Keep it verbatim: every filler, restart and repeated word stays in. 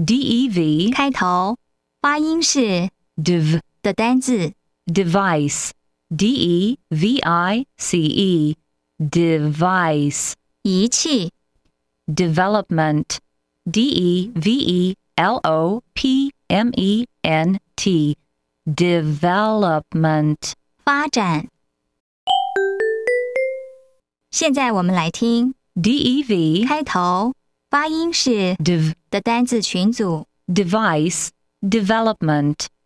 D E V 开头，发音是 div 的单字。 device D E V I C E device 仪器 development D E V E L O P M E N T development 发展。现在我们来听 D E V 开头，发音是 div 的单字群组。 device development